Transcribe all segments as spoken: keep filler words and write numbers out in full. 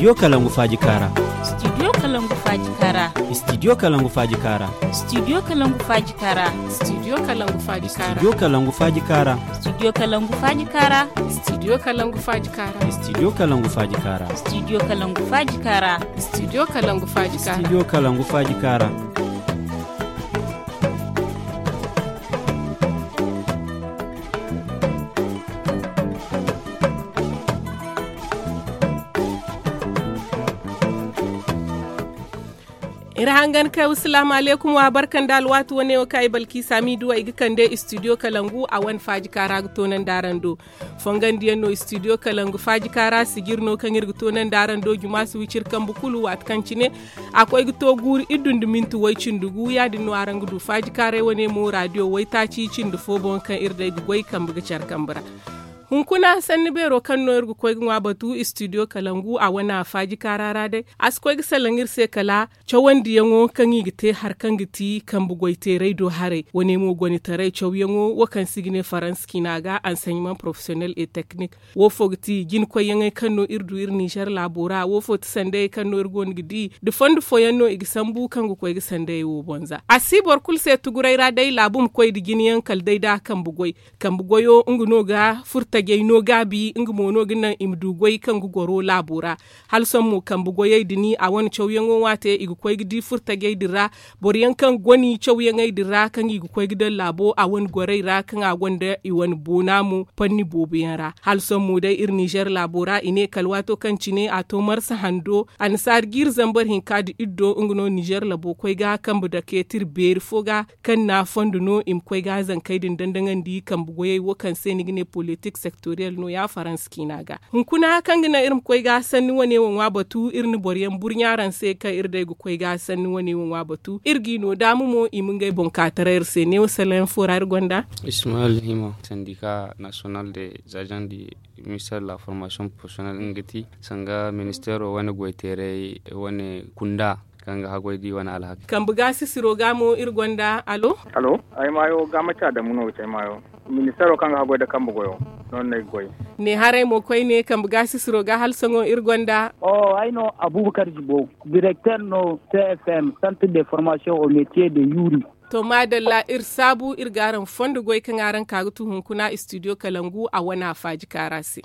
Studio Kalangu Faji Kara. Studio Kalangu Faji Kara. Studio Kalangu Faji Kara. Studio Kalangu Faji Kara. Studio Kalangu Faji Kara. Studio Kalangu Faji Kara. Studio Kalangu Faji Kara. Studio Kalangu Faji Kara. Studio Kalangu Faji Kara. Studio Kalangu Faji Kara. Studio Kalangu Faji Kara. Studio Kalangu Faji Kara. Irahangan kai assalamu alaikum wa barkan da alwatu wane wa kai balki sami duwa igi kande studio Kalangu a wan faji kara tonan darando fongan diyan no studio Kalangu faji kara sigirno kan irgo tonan darando juma su wicir kan bukulu wat kancine akwai gito guri idundu mintu wai cindugu ya dinno arangu du faji kare wane mo radio wai taci cindu fobon kan irde goi kan buga char kambara hunkuna sanni bero kan no irgu koy ngwa batu studio Kalangu a wana faji karara dai as koy salangir se kala chawandi yango kan yigite har kan giti kan bugoite radio hare woni mo goni tare chaw yango wo kan sigine faranski naga enseignement professionnel et technique wo fogti gin koy yango kan no irdu ir Niger labora wo fot sande kan no irgon gidi de fond fo yanno igisambu kan go koy sande wo bonza asibor kul se tuguraira dai labum koy di gin yan kal dai da kan bugoy kan bugoyo nguno ga furta gay no gabi ngi mono gina imdu goy kan goro labura hal son mu kan bugo yai dini a wani chawyen wate igu koy gidi furta gay dira boriyan kan goni chawyen ay dira kan igu koy gidan labo a wani gorai ra kan a gonda i wani bona mu panni bobiyan ra hal son mu dai ir Niger labura ine kalwato kan cine a to marsa hando an sar gir zambar hin kadi iddo ngno Niger labo koy ga kan bu da ke tir ber foga kan na fonduno im koy ga zan kai din dandangan di kan bugo yai wo kan sai ni gine politics sectorial no ya faranski naga hunkuna kan gina irin koi ga sanni wane wanwa batu irin boryan burnyaran sai ka irda gu koi ga sanni wane wanwa batu irgi no damu mo imun gai bonkatarer sai ne wasalen forar gonda Ismaël Himo syndicat national des agents du ministère de la formation professionnelle ngati sanga ministère wani goitere wani kunda kanga hagoidi wani alhaki kan buga sisiro gamo irgonda alo alo ay mayo gamacha da muno wuce mayo ministero kanga hagoida kan bugoyo non ne goy ne hare mo koy ne kan buga sisiro ga hal songo irgonda oh ay no Abubakar Jibo directeur no C F M centre de formation au métier de Yuri to madalla ir sabu ir garan fondo goy kan aran kagutu hunkuna studio Kalangu a wana faji karasi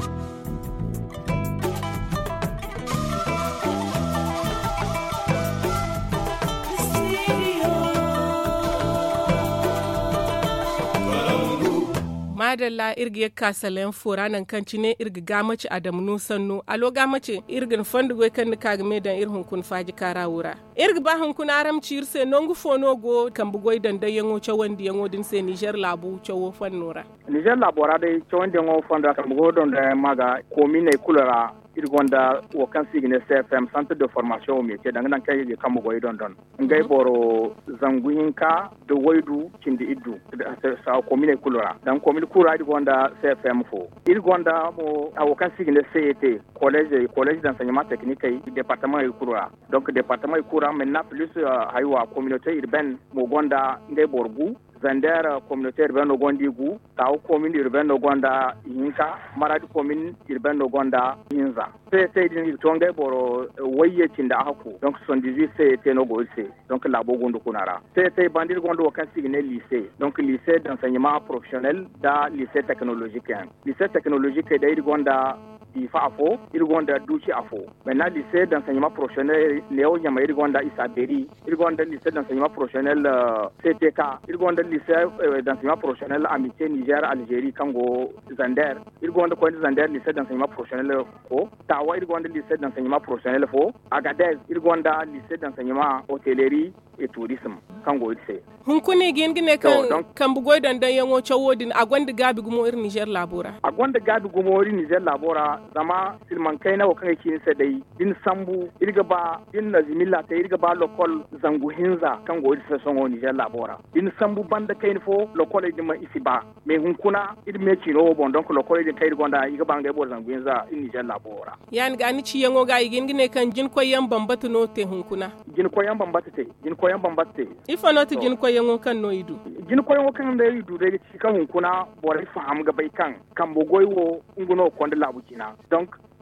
madalla irgi ya kasalen foranan kanci ne irgi gamaci adamu nusannu alo gamaci irgin fondugo kan ka game da irhun kun faji kara wura irgi ba hun kun aramci irse nongu fono go kan bugoi dan da yango chawandi yango din se Niger labu chawo fannora Niger labora dai chawandi yango fonda kan bugo don da maga komine kulera irgonda wo kan signe C F M centre de formation au métier dangan kay ge kam goy don don ngay boro zanguinka de woydu cindi iddu sa commune kulura dan commune kura irgonda C F M fo irgonda mo wo kan signe C E T collège collège d'enseignement technique et département kulura donc département kulura maintenant plus haywa communauté urbaine mo gonda ngay borgu Zander communauté urbaine no gondi gu taw commune urbaine no gonda yinka maradi commune urbaine no gonda yinza c'est c'est din tonga boro waye tinda haku donc soixante-dix-huit c'est no golse donc la bogondo kunara c'est c'est bandir gondo kan signe lycée donc lycée d'enseignement professionnel da lycée technologique lycée technologique da irgonda ifa afo irgonda duchi afo maintenant lycée d'enseignement professionnel Léo Nyama irgonda Isaberi irgonda lycée d'enseignement professionnel C T K irgonda lycée d'enseignement professionnel Amitié Niger Algérie Congo Zander irgonda ko Zander lycée d'enseignement professionnel ko Tawa irgonda lycée d'enseignement professionnel fo Agadez irgonda lycée d'enseignement hôtellerie et tourisme Congo lycée hunkune gengine kan kan bugoy dan dan yango chawodin agonda gabi gumo ir Niger labora agonda gabi gumo ir Niger labora zama silman kaina wakan yake sai dai din sambu irga ba din lazimilla ta irga ba lokol zangu hinza kan go irsa songo Niger labora din sambu banda kain fo lokol din ma isi ba me hunkuna ir me chino bon donc lokol din kai gonda iga banga bo zangu hinza in Niger labora yan ga ni ci yango ga igin gine kan jin koyan bambatu no te hunkuna jin koyan bambatu te jin koyan bambatu te ifa no te jin koyan kan no idu jin koyan kan da idu da ci kan hunkuna bore faham ga bai kan kan bogoy wo nguno konda labukina donc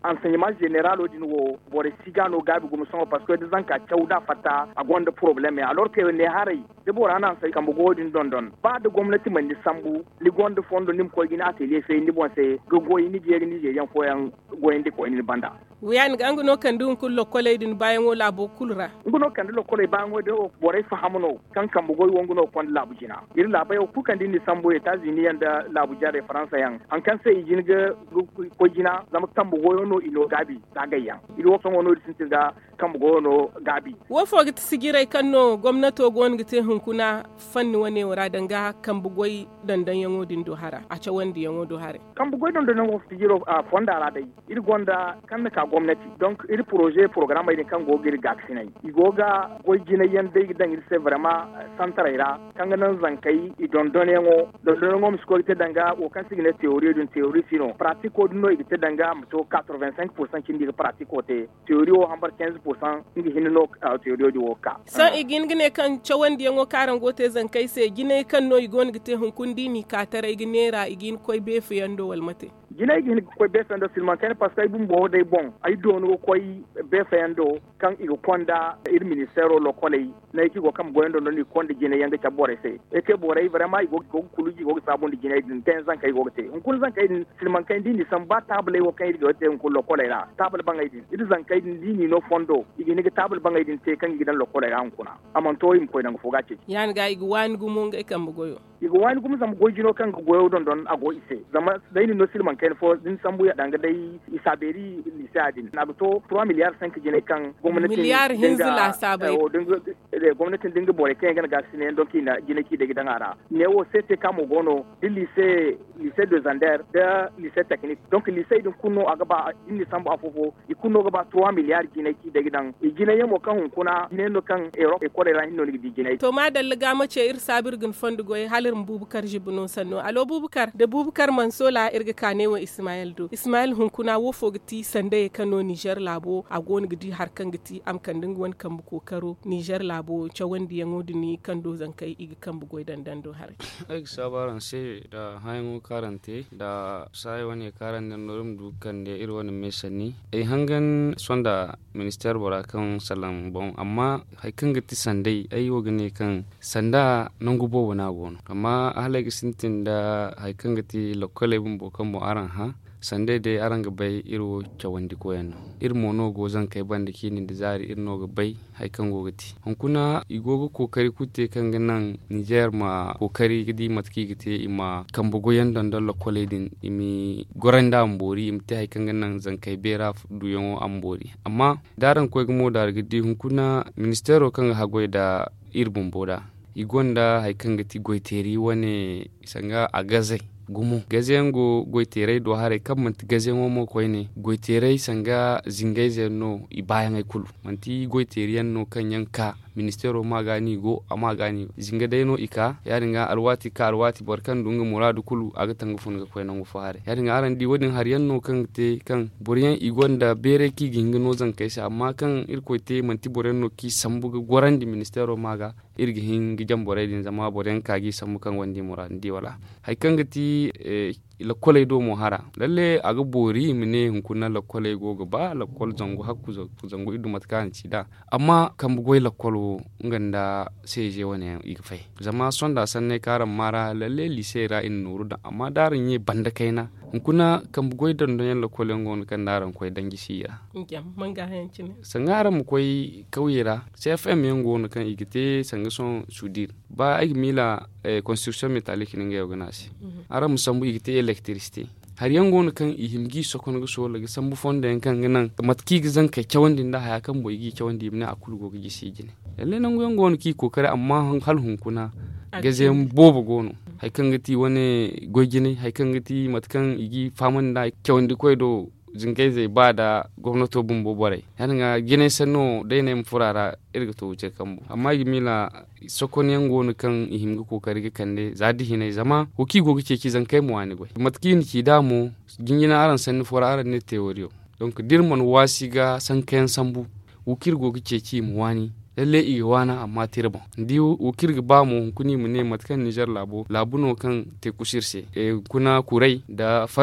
enseignement général o din wo bore sigano gabi gum songo parce que des anka chawda fata a gonda problème alors que ne haray de bora nan sai kambo godin don don ba da gwamnati man ni sambu li gonda fondo nim ko gina atelier fe ni bon sai go goyi ni je ni je yan fo yan goyinde ko ni banda wiyan ga nguno kan dun kullo kolay din bayan wo labo kulra nguno kan lo kolay bayan wo de bore fahamuno kan kambo goyi wonguno kon labu jina ir labai ku kan din ni sambu États-Unis yanda labu jare France yan an kan sai jinga ko jina zama kambo goyo no ino gabi dagayya iri wo songo no sintinga kambo goyo no gabi wo fo git sigirai kanno gwamnato gon gite hunkuna fanni wane wara danga kambo goyi dandan yango din do hara a ce wandi yango do hare kambo goyi dandan yango sigiro a fonda ala dai iri gonda kan ka gwamnati donc iri projet programme iri kan go giri gaksinai igoga goyi jina yanda dan iri c'est vraiment centraira kan nan zankai i dondon yango dondon yango msko danga o kan sigine théorie d'une théorie sinon pratique o no ite danga to quatre-vingt-cinq pour cent kindi pratique o te théorie o hambar quinze pour cent ngi hinno théorie di o ka san igin gine kan chawandi yango karan gote zankai se gine kan no igon gite hunkundi ni ka tara iginera igin koy be fu yando walmate gina igin koy be fendo silman kan parce que bum bo day bon ay donu koy be fendo kan igo konda ir ministero lo kolay na ki go kam goyendo no ni konde gine yanga ta bore se e ke bore vraiment igo go kuluji go sabondi gine din ten zan kay go te on kun zan kay silman kan din san ba table wo kay go te on kun lo kolay la table bangay din idu zan kay din ni no fondo igini ga table bangay din te kan gidan lo kolay la on kuna amanto im koy nang foga ce yan ga igo wan gumo ga kam goyo igo wan gumo sam goyino kan goyo don don ago ise zama dai ni no silman kan fo din sambu ya danga dai isaberi lisadin na to trois milliards cinq gine kan gwamnati miliyar hinzila sabai o dinga gwamnatin dinga bore kan ga gasine don kina gine ki da gidan ara ne wo sete kamo gono di lycée lycée de Zander da lycée technique donc lycée din kunno aga ba inni sambu afofo ikunno ga ba trois milliards gine ki da gidan gine yamo kan hunkuna ne no kan Europe e kore ran hinno di gine to ma dallaga mace ir sabir gun fondu goy halir Bubukar Jibuno sanno alo Bubukar da Bubukar Mansola irga kane wa Ismail do Ismail hunkuna wo fogti sande kano Niger labo a gon gidi har kan giti am kan dinga won kan bu kokaro Niger labo chawandi yango ni kan do zankai igi kan bu goy dandan do har ai sabaran sai da hayan karante da sai wani karan nan norum dukan da irin wani mesani ai hangan sonda minister bora kan salam bon amma hay kan giti sandai ai wogane kan sanda nan gubo wana gon amma halagi sintin da hay kan giti lokale bun bo kan mo aran ha sande de aranga bay iro chawandi ko en ir mono go zan kai bande kini da zari ir no go bay hay kan go gati hankuna igogo kokari kutte kan ganan Niger ma kokari gidi matki gite ima kambo go yandan dalla koledin imi goranda ambori imte hay kan ganan zan kai bera duyon ambori amma daran ko mo dar gidi hankuna ministero kan hagoy da ir bomboda igonda hay kan gati goiteri wane sanga agaze gumo gazengo goitere do hare kam manti gazengo mo koyne goitere sanga zingaize no ibayan ay kulu manti goitere no kanyanka ministero magani go amagani zinga dayno ika yaringa alwati ka alwati barkan dunga muradu kulu aga tanga funga koyna ngo fare yaringa arandi wodin har yanno kan te kan boriyan igonda bere ki gingino zan kaisa amma kan irkoite manti borenno ki sambuga gorandi ministero maga irgi hingi jambore din zama boren kagi samu kan wandi murandi wala hay kan gati e, la kolay do mo hara lalle aga bori mine hunkuna la kolay go go ba la kol zango hakku zango idu matkan cida amma kan bugoy la kolo nganda seje wone igfai zama sonda sanne karam mara lalle lycée ra in nuru da amma darin yi banda kaina hunkuna kan bugoy don don la kolay ngon kan daran koy dangi siya ngam manga hancine sangara mu koy kawira C F M yango no kan igite sanga son sudir ba ay mila eh, construction métallique ninga yoganasi mm-hmm. ara musambu igite electricité har yango no kan ihimgi sokon go so laga sambu fonde kan ganan matki gizan kai chawandi nda haya kan boyigi chawandi ibne akulu go gi sigine lalle nan go yango no ki kokare amma hal hunkuna gazem bobo gono hay kan gati wone gojine hay kan gati matkan igi faman da chawandi koydo zingaize ba da gwamnato bumbo bore yanga gine sanno dai ne furara irga to wuce kanmu amma gimila sokon yango no kan ihimga kokari ga kande zadi hinai zama ko ki gogi ce ki zan kai mu wani goy matkin ki damu gingina aran sanni furara ne teoriyo donc dirman wasiga san kayan sambu wukir gogi ce ki mu wani lalle iga wana amma tirba ndi wukir ga ba mu kuni mu ne matkan Niger labo labuno kan te kusirse e kuna kurai da farmi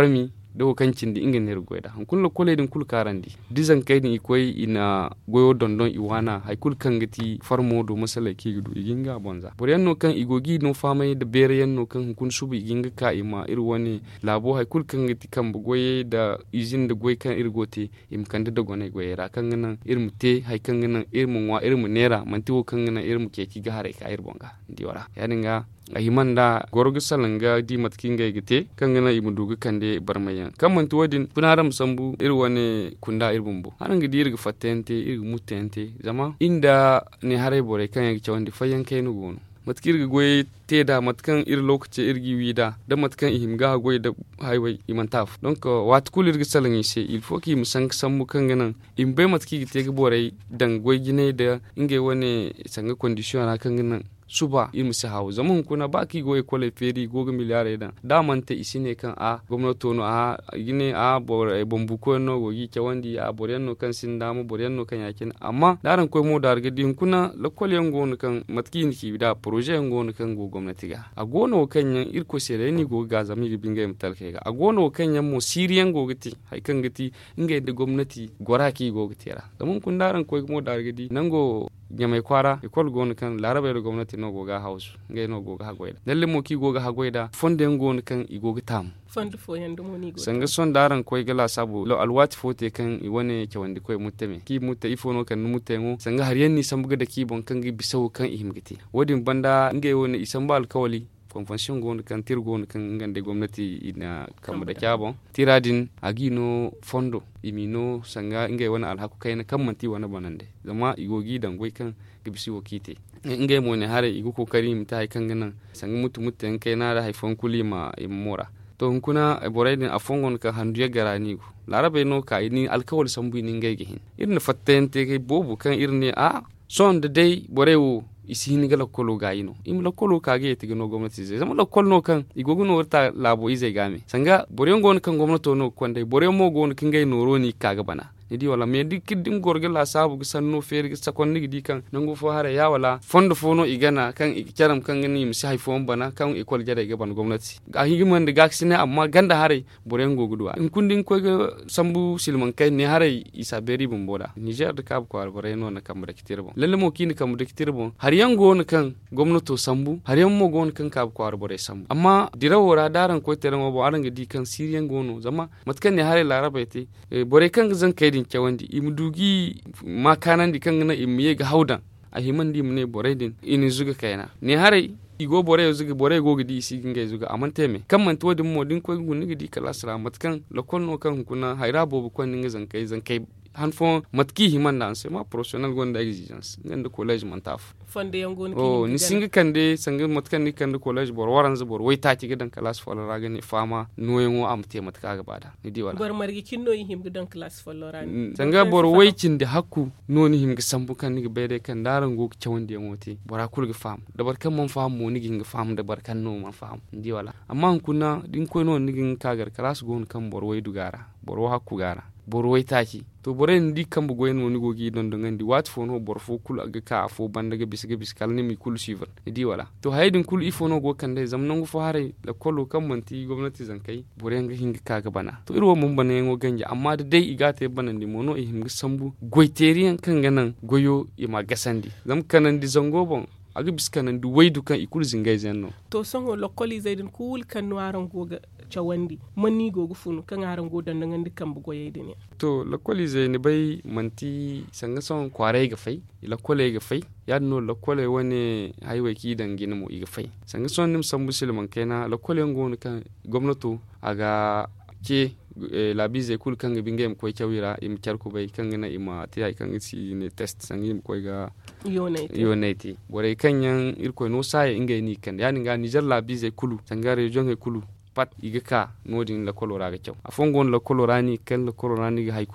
do kancin di ingen her goida han kun lokole din kul karandi dizan kai ni koy ina goyo dondon iwana hay kul kangati farmo do masala ki gudu iginga bonza boriyan no kan igogi no famay da bereyan no kan kun subu iginga ka ima ir woni labo hay kul kangati kan goye da izin da goy kan irgote im kanda da gone goyera kan nan irmu te hay kan nan irmu wa irmu nera manti wo kan nan irmu keki ga hare ka ir bonga ndiwara yaninga ahimanda gorgu salanga di matkinga gite kangana imudugu kande barmayan kamantu wadin punaram sambu irwane kunda irbumbu hananga dirga fatente irgu mutente zama inda ne hare bore kan yagi chawandi fayan kaynu gonu matkirga goy teda matkan ir lokaci irgi wida da matkan ihimga goy da highway imantaf donc wat kulirga salangi se il faut ki musang sambu kangana imbe matki gite ga bore dan goy gine da inge wane sanga condition na kangana suba ilmu se hawo zaman kuna baki go ekole feri go ga miliyare da damante isine kan a gwamnato no a gine a bor bombu ko no go yi kewandi a borenno kan sindama borenno kan yakin amma daran koy mo dar ga din kuna lokol yango no kan matkin ki da projet yango no kan go gwamnati ga a gono kan yan irko sere ni go ga zami binga mtalke ga a gono kan yan mo siriyan go gati hay kan gati inga da gwamnati goraki go gatiya zaman kun daran koy mo dar ga di nango nyamay kwara ekol gon kan larabe do gwamnati no goga house ngay no goga hagoyda dalle mo ki goga hagoyda fonde gon kan igoga tam fonde fo yando mo ni go sanga son daran koy gala sabu lo alwati fote kan i wone kyawandi koy muteme ki mutta ifono kan mutengo sanga har yanni sambuga da ki bon kan gi bisaw kan ihimgiti wodin banda ngay wone isambal kawli convention gon kan tir gon kan ngande gwamnati ina kam da kyabon tiradin agino fondo imino sanga ingay wana alhaku kayna kammanti wana banande zama igogi dangoy kan gibisi wokite ingay mo ne hare igu kokari mta kan ganan sanga mutu mutten kayna da haifon kulima imora to kuna boraydin afongon ka handuya garani go larabe no ka ni alkawal sambu ni ingay gihin irna fattente kay bobu kan irne a son de day borewo isini gala kolo gayino im la kolo kage tigino gwamnati zai zama la kolno kan igoguno warta labo izai game sanga boryon gon kan gwamnato no kwande boryon mo gon kin gai noro ni kaga bana idi wala me di kiddin gorge la sabu gisanno feri sakonni di kan nango fo hare ya wala fondo fono igana kan ikyaram kan ngani mi sai fo bana kan ikol jare ga ban gwamnati a higiman da gaksine amma ganda hare boryon gogudwa in kundin ko ga sambu silman kai ne hare isa beri bumboda niger da kab ko boreno na kam da kitirbo lalle mo kini kam da kitirbo har yango on kan gwamnato sambu har yan mo gon kan kab ko bore sambu amma dirawora daran ko tere mo bo aranga di kan siriyan gono zama matkan ne hare larabaiti bore kan zan kai kyawandi imdugi makanan di kan na imiye ga haudan a himandi mune boredin ini zuga kaina ne hare igo bore zuga bore go gidi isi ginga zuga amanteme kan man to din modin ko gunni gidi kala salamat kan lokon no kan kuna haira bobu kon ninga zan kai zan kai hanfo matki himanda anse ma professional gonda exigence ngende college mantaf fonde yango ni oh ni singa kande sanga matkan ni kande college bor waran za bor waita ci gidan class fola raga ni fama noyengo amte matka ga bada ni di wala bor margi kinno him gidan class fola rani sanga bor waicin de hakku noni him ga sambu kan ni bede kan daran go chawande ngoti bora kulga fam da bar kan man fam mo ni ginga fam da bar kan no man fam di wala amma kuna din ko no ni gin kagar class go kan bor way dugara bor hakku gara bor waitaki to boren di kambu goyen woni gogi don don ngandi wat fono bor fo kul aga ka fo bandaga bisga biskal ni mi kul shiver di wala to haydin kul ifono go kande zamnangu fo hare la kolo kammanti gwamnati zankai boren ga hinga kaga bana to irwo mun bana yango ganje amma da dai igate banandi mono e himga sambu goiteriyan kan ganan goyo e ma gasandi zam kanan di zango bon aga biskanan du waydu kan ikul zingay zenno to songo lokoli zaidin kul kan nuaran goga chawandi manni gogu funu kan aran godan nan andi kan bugo yede ne to lokoli zaini bai manti sanga son kware ga fai lokole ga fai yadno lokole wani highway ki dangina mo iga fai sanga son nim sambu silman kaina lokole ngon kan gwamnato aga ke labize kul kan ga bingem ko chawira im charko bai kan na ima tiya kan si ne test sangim ko ga yonati yonati bore kanyan irko no sai inga ni kan yani ga Niger labize kulu sangare jonge kulu pat iga ka nodin la kolora ga chaw afongon la kolora ni kan la kolora ni ga haykulti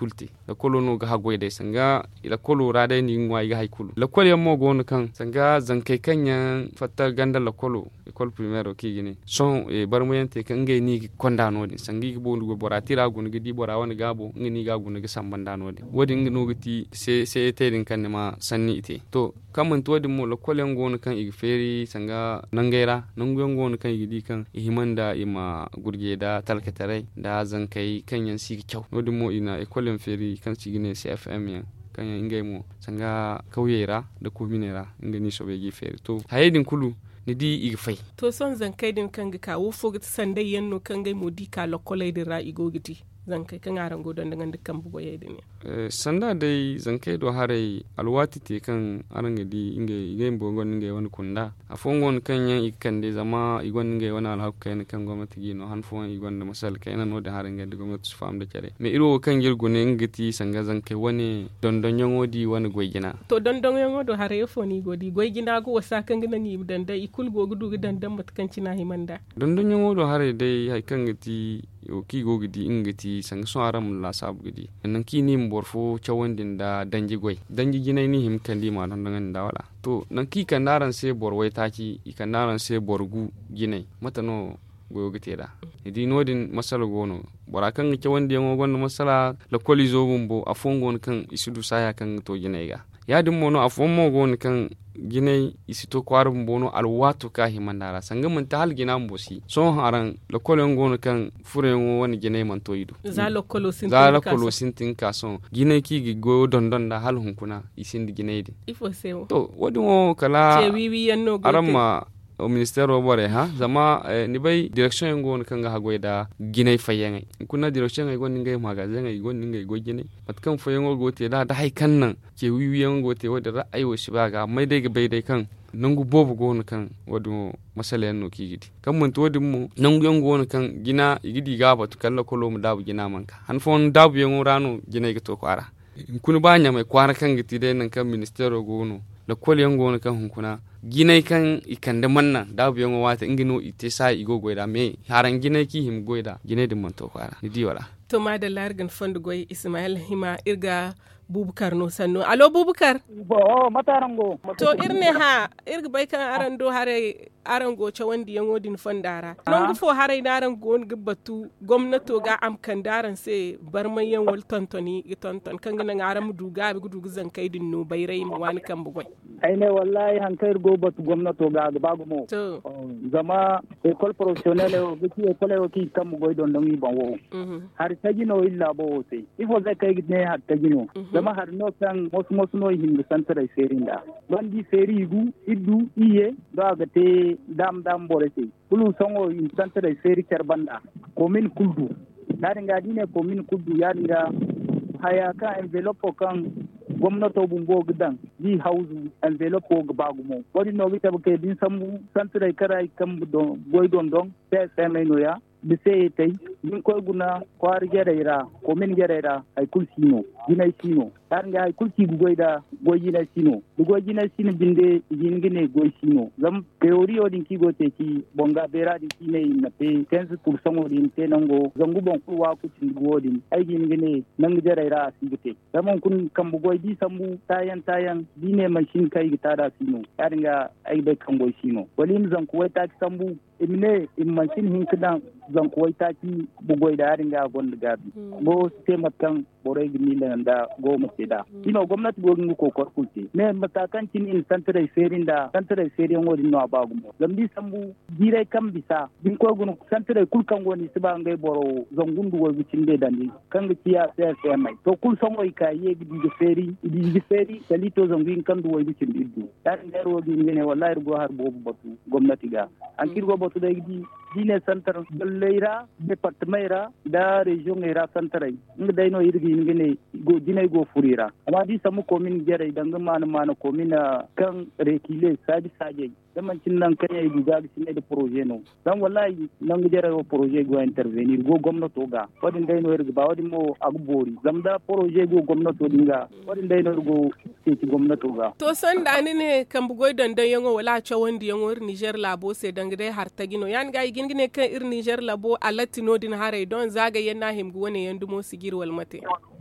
la kolo no ga hagoy dai sanga la kolo ra dai ni ngwa ga haykulu la kolo yammo go no kan sanga zankai kanya fatta ganda la kolo école primaire ki gini son e barmoyante kan ngay ni kondano din sangi bo ndugo bora tira go ngi di bora woni gabo ngini ga go ngi sambandano din wodi ngi no gati se se tedin kan ma sanni ite to kamman to wodi mo la kolo ngo no kan igi feri sanga nangaira nangu ngo no kan igi di kan himanda ima gurje da talkatare da zankai kanyan sigi kyau wodi mo ina école feri kan sigine C F M ya kan ingay mo sanga kawyera da kominera ngani sobe gi feri to hayedin kulu ni di igi fay to son zankai din kan ga kawo fogt sandai yanno kan ga modi ka lokolai din ra igogiti zankai kan aran godon dangan dukkan bugo yedin eh sanda dai zankai do hare alwati te kan aran di inge inge bongon inge wani kunda afongon kan yan ikande zama igon inge wani alhakka ne kan gwamnati gino han fon igon da masal kai nan no da hare nge da gwamnati su fam da kare me iro kan girgo ne ngati sanga zankai wani dondon yongodi wani goygina to dondon yongodo hare yofo ni godi goygina go wasa kan gina ni danda ikul go gudu dandan matkan cina himanda dondon yongodo hare dai hay kan ngati o ki go gidi ingati sanga so aram la sab gidi nan ki ni mborfo chawandin da danji goy danji ginay ni him kandi ma don dangan da wala to nan ki kanaran se borwai taki ikanaran se borgu ginay matano go gite da idi nodin masala gono borakan chawandi ngo gon masala la kolizo bumbo afongon kan isudu saya kan to ginay ga yadin mono afonmo gon kan ginai isito kwarum bono alwatu ka himandara sanga mun ta hal gina mbosi so haran la kolon gono kan furengo woni ginai man toyidu za la kolo sintin za la kolo sintin ka so ginai ki gi go dondon da hal hunkuna isindi ginai di ifo sewo to wodi mo kala ce wiwi yanno gote aramma o ministère o bore ha zama eh, ni bay direction ngo kan ga hagoyda ginay fayenga kuna direction ay gon ngay magasin ay gon ngay go ginay pat kan fayengo gote da da hay kan nan ke wiwiyan gote wada ra'ayi wo shibaga mai dai ga bai dai kan nangu bobu gon kan wadu masala no kigidi kan mun to wadin mu nangu yan gon kan gina igidi ga batu kala kolo mu dabu gina manka han fon dabu yan rano ginay ga to kwara kun banya mai kwara kan giti dai nan kan ministère o gono la kol yan gon kan hunkuna ginai kan ikande manna dabu yango wata ingino ite sa igo goida me haran ginai ki him goida ginai dum to kwara ni di wala to ma da largan fondu goy Ismail hima irga Bubukar no sanno alo Bubukar bo matarango to irne ha irga bai kan aran do hare aran go chawandi yango din fondara non gufo hare daran gon gibbatu gwamnato ga am kan daran se barman yan wal tontoni tonton kan gana aran duga bi gudu zan kai din no bayrai mu wani kan bugoy aine wallahi hankayr go batu gwamnato ga bagu mo to zama école professionnelle o giti école o ki kam goy don ngi banwo har tagino illa bo te ifo zai kai ne har tagino zama har no kan mos mos no hin santere serinda don di seri gu iddu iye do ga te dam dam borete bulu songo in santere seri kerbanda commune kuldu daringa dine commune kuldu ya dira haya ka envelope kan gwamnato bumbo gidan di hausu envelope go bagumo wadi no gita ke din sambu santere karai kam do boy don don P S M no ya bise tay din ko guna kwar gereira commune gereira ay kulsino dinay sino dar nga ay kulsi goyda goyina sino goyina sino binde jingine goy sino zam theory odin ki gote ki bonga bera di kine na pe quinze pourcent odin te nango zangu bon ku wa ku tin godin ay jingine nang gereira sigite zam kun kam goy di sambu tayan tayan dine machine kai gitada sino dar nga ay be kan goy sino walim zan ku wata sambu imne in machine hin kidan zan ku wata ki bugoy da ringa gonda gabi bo tema kan boray gimila da goma seda ino gwamnati go ngu ko korkulti ne matakan tin in santere serinda santere serin wodi no abagu mo lamdi sambu dire kam bisa bin ko gunu santere kul kan woni siba ngay boro zongundu wo bicinde dandi kan ciya C S M to kul songo ikaye gidi feri gidi feri talito zongin kan do wo bicinde iddu dar ngar wo ngene wallahi go har bobu batu gwamnati ga an kirgo batu da gidi dine santar dalleira departementera da region era santarai inga dayno irgi ngene go dinay go furira amma di samu commune jere danga mana mana commune kan rekile saji saje daman cin nan kan yayi duga ci ne da projet no dan wallahi nan jere go projet go intervenir go gwamnato ga wadin dayno irgi ba wadin mo agbori zamda projet go gwamnato dinga wadin dayno go ci gwamnato ga to san da ne kan bugoy dandan yango wala cha wandi yango Niger labo se danga dai har tagino yan ga gingine kan ir Niger labo alatino din hare don zaga yana himgu wani yandu mo sigir wal mate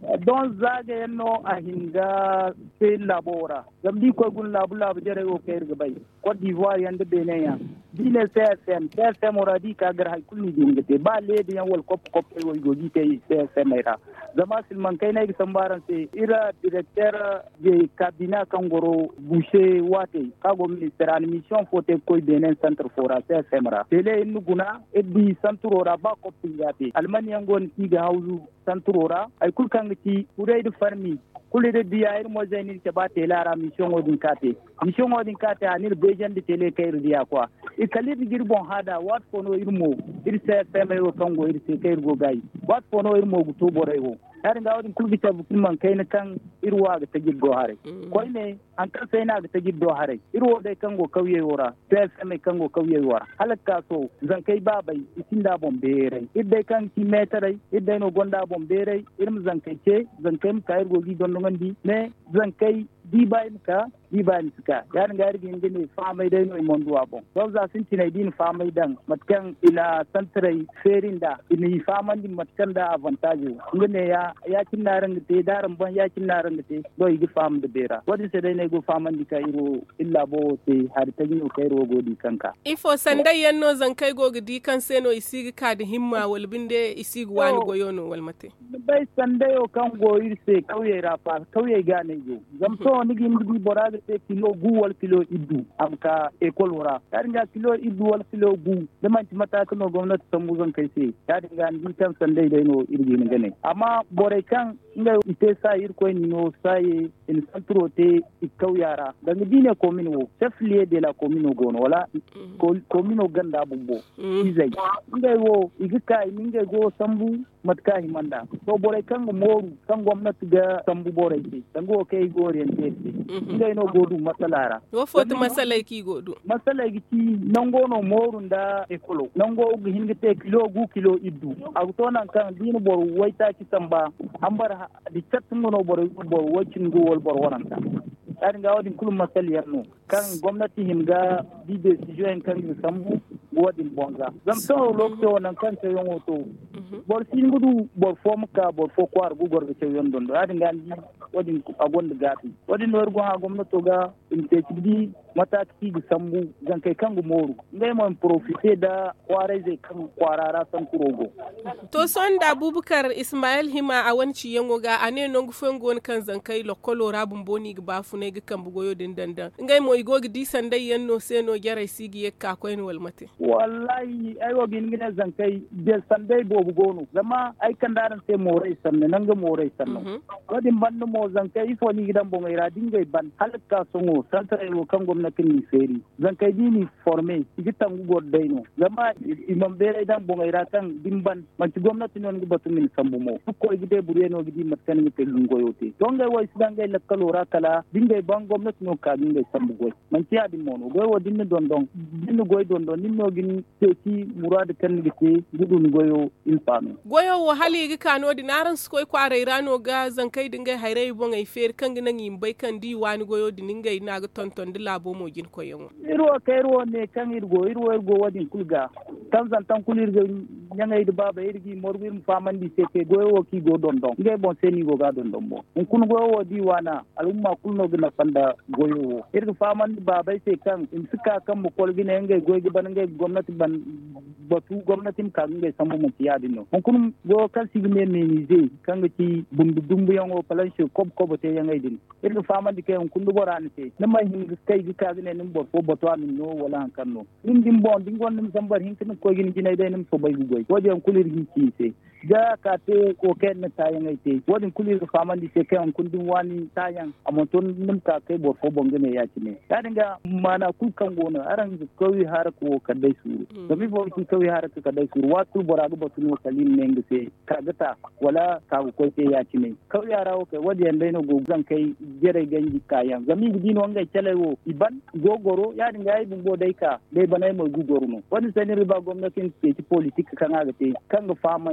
don zagayen no a hinga sai labora zambi ko gun labu labu jere o kai bai Côte d'Ivoire yanda Benin ya dine C F M C F M oradi ka gar hay kulni din gate ba le de yan wal kop kop ay way gogi tay C F M era zama silman kai nay sambaran se ira directeur de cabinet kangoro boucher wate kago ministère an mission fote koy Benin centre fora C F M ra tele inu guna eddi centre ora ba kop ngate almani ngon kiga hawzu centre ora ay kul kangati uray de farmi kulide diya ir mo zaini ke ba tele ara mission odin kate mission odin kate anir bejan de tele kay diya kwa e kalir girbon hada wat fono irmo ir C F M yo kango ir se kay go gai wat fono irmo guto borewo har nga wadin kulbi ta bukin man kai na kan irwa ga ta giddo hare koi ne an kan sai na ga ta giddo hare irwo dai kango kauye wora C F M kango kauye wora halaka so zan kai babai isinda bombere idai kan ki metare idai no gonda bombere irim zan kai ce zan kai ka irgo gi don ngandi ne zan kai di bayin ka di bayin ka yar nga irgi ngene famai dai no mondu abon do za sun tinai din famai dan matkan ila santrai ferinda ini famandi matkan da avantage ngene ya ya kinnaran te daran ban ya kinnaran te do yi fam da bera wadi sai dai ne go faman dika iro illa bo te har ta gino kai ro godi kanka ifo sandai yanno zan kai go gidi kan sai no isigi ka da himma wal binde isigi wani goyono wal mate bai sandai o kan go irse kauye rafa kauye gane yo zam to ni gi ndi boraga te kilo gu wal kilo iddu amka e kolora yar nga kilo iddu wal kilo gu da man ti mata kano gwamnati tambu zan kai sai ya dinga ndi kan sandai dai no irgi ni gane amma bore kan nga ite sa irko ni no sai in centro te ikau yara da dine commune wo chef lieu de la commune gono wala commune ganda bumbo izai nga wo igika ninga go sambu matka himanda to bore kan moru kan gwamnati ga sambu bore ke dango kai go oriente nga no godu masalara wo fotu masalai ki godu masalai ki nango no moru nda ekolo nango gi hingite kilo gu kilo iddu agto nan kan dine bor waita ki samba ambar di chattungo no bor bor wacin go wol bor waranta tsarin ga wadin kullum masaliyar no kan gwamnati himga di decision kan sambu wadin bonza zam to lokto nan kan ce yon hoto bor sin gudu bor fom ka bor fo kwar gu gor ce yon don tsarin ga di wadin agon da gati wadin no ergo ha gwamnato ga in te di mata ki gi sambu zan kai kan gu moru ngai mon profite da kware zai kan kwarara san kurogo to son da Abubakar Ismail Hima a wanci yango ga ane no gufon gon kan zan kai lokolo rabun boni ga bafu ne ga kan bugoyo din dandan ngai mo igo gi disan dai yanno se no gere sigi yakka ko en wal mate wallahi ai wo gin gina zan kai de sandai bo bugono zama ai kan daran sai morai sanne nan ga morai sanne wadin bandu mo zan kai ifo ni gidan bo ngai radin gai ban halka songo santare wo kan gwamnatin ni feri zan kai dini forme gitan gugor daino zama imam bere dan bo ngai kan dimban man ci gwamnati non gi batu min sambu mo ko gide buriye no gidi matkan ni telun goyote to ngai wo sidan gai lakkalo rakala dingai ban gwamnati no ka dingai sambu goy man ci adi mono goy wo dinni don don dinni goy don don ninno gin teki murad kan ni te gudun goyo ilfano goyo wo hali gi kano dinaran su koy kware rano ga zan kai dingai hayrai bo ngai fer kan gina ngim bai kan di wani goyo diningai na ga tonton di labo mo gin koyo iro kairo ne kan irgo irwo irgo wadin kulga tan zan tan kulir ga nyanga da baba irgi morbi mu famandi seke goyo wo ki go don don ngai bon seni go ga don don bo un kun goyo wo di wana alumma kulno gina fanda goyo wo irgi famandi baba sai kan in suka kan mu kolgi ne ngai goyo ban ngai gwamnati ban batu gwamnatin ka ngai sambu mu tiya dinno un kun go kan sigine menize kan ga ti bumbu dumbu yango palanche kob kob te yangai din irgi famandi kai un kun do borani te na mai hin kai gi ka ne nim bor fo boto amin no wala han kan no nim dim bon dingon nim sambar hin kin ko gin jinai dai nim so bai goy waje an kulir gi ci se ga ka te ko ken na tayan ai te wadin kulir ga famandi se kai an kundin wani tayan amma ton nim ka kai bor fo bongene ya ci ne ya dinga mana ku kan gona aran ko wi har ko kadai su da mi bo ki ko wi har ko kadai su wa tu bora ga botu no kalin ne ngse ka gata wala ka ko te ya ci ne ko ya rawo kai waje an dai no go zan kai jere ganji kayan gami gidi no ngai chalewo iban gogoro ya dinga ai bumbo dai ka dai banai mo gugoro no wani sani riba gwamnatin ke ci politik kan aga te kan ga famandi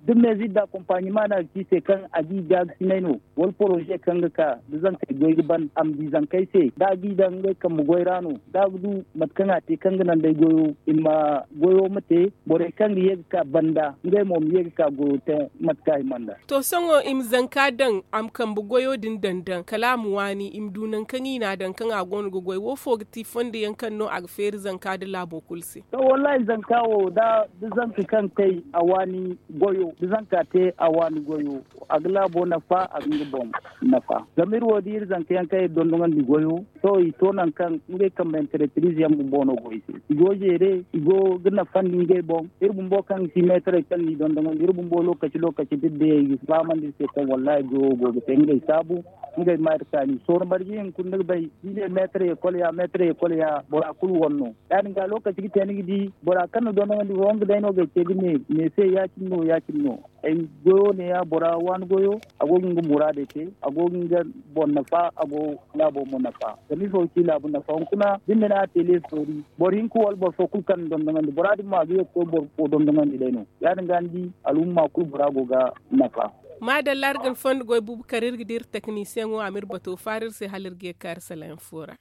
duk me zidda accompagnement na ki se kan agi jag sineno wal projet kan ka zan kai goyi ban am di zan kai se da gi dan ga kan mu goyrano da du matkan ate kan nan dai goyo imma goyo mate bore kan ye ka banda ngai mom ye ka go te matka manda to songo im zanka dan am kan bu goyo din dandan kalamu wani im dunan kan ina dan kan agon go goyo wo fogti fonde yan kan no ag fer zanka da labo kulsi to wallahi zanka wo da zanka kan kai awani goyo zanka te awani goyo agla bo na fa aginga bom na fa zamir wodir zanka yan kai dondongan di goyo to i to nan kan ngai kam entreprise yam bono goyse igo jere igo gna fandi ngai bom irbum bo kan si metre kan ni dondongan irbum bo lokaci lokaci didde yi faman di se kan wallahi go go te ngai sabu ngai mar tani sor marji en kun bay dile metre ko ya metre ko ya bora kul wonno dan ga lokaci ki tani di bora kan dondongan di wong dai no ge te ne ne se ya cinno ya cinno ay goyo ne ya bora wan goyo agogin murade te agogin ga bon nafa ago labo mo nafa dami fo ci labo nafa kuna dinne na tele story borin ko wal bo fo ku kan don don bora di ma biyo ko bor ko don don di deno ya ngandi alumma ku bora go ga nafa ma da largan fond goy bubu karir gidir technicien o amir bato farir se halir ge kar sala fora